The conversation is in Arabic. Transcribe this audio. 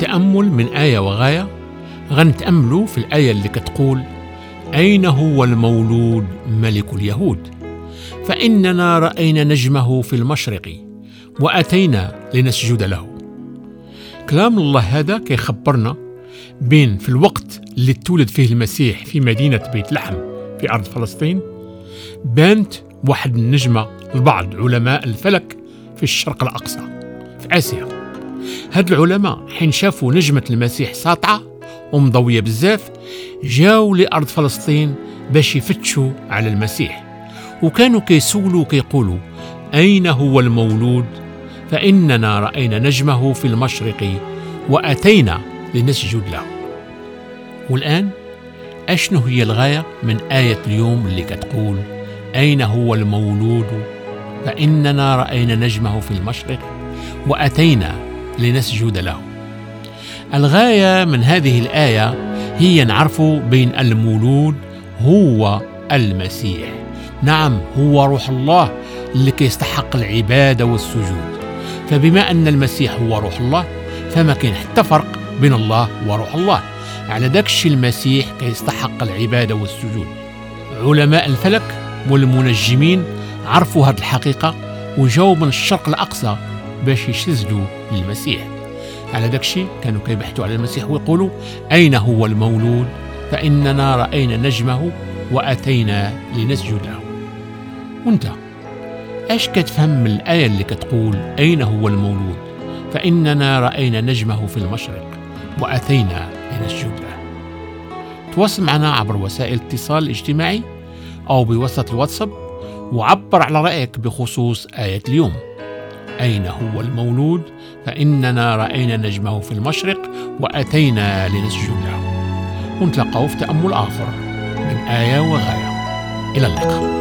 تأمل من آية وغاية. غنتأملوا في الآية اللي كتقول: أين هو المولود ملك اليهود؟ فإننا رأينا نجمه في المشرق وأتينا لنسجد له. كلام الله هذا كيخبرنا بين في الوقت اللي تولد فيه المسيح في مدينة بيت لحم في أرض فلسطين، بانت واحد النجمة لبعض علماء الفلك في الشرق الأقصى في آسيا. هاد العلماء حين شافوا نجمة المسيح ساطعة ومضوية بزاف، جاو لأرض فلسطين باش يفتشوا على المسيح، وكانوا كيسولوا كيقولوا: أين هو المولود؟ فإننا رأينا نجمه في المشرق وأتينا لنسجد له. والآن أشنو هي الغاية من آية اليوم اللي كتقول: أين هو المولود؟ فإننا رأينا نجمه في المشرق وأتينا لنسجد له. الغاية من هذه الآية هي نعرف بين المولود هو المسيح. نعم، هو روح الله اللي كيستحق العبادة والسجود. فبما أن المسيح هو روح الله، فما كاين حتى فرق بين الله وروح الله. على داكشي المسيح كيستحق العبادة والسجود. علماء الفلك والمنجمين عرفوا هذه الحقيقة وجاوا من الشرق الأقصى باش يسجدوا للمسيح. على داكشي كانوا كيبحثوا على المسيح ويقولوا: أين هو المولود؟ فإننا رأينا نجمه وأتينا لنسجد له. وانت ايش كتفهم من الآية اللي كتقول: أين هو المولود؟ فإننا رأينا نجمه في المشرق وأتينا لنسجد له. تواصل معنا عبر وسائل الاتصال الاجتماعي أو بوسط الواتساب، وعبر على رأيك بخصوص آية اليوم: أين هو المولود؟ فإننا رأينا نجمه في المشرق وأتينا لنسجد له. ونتلقاو في تأمل آخر من آية وغاية. إلى اللقاء.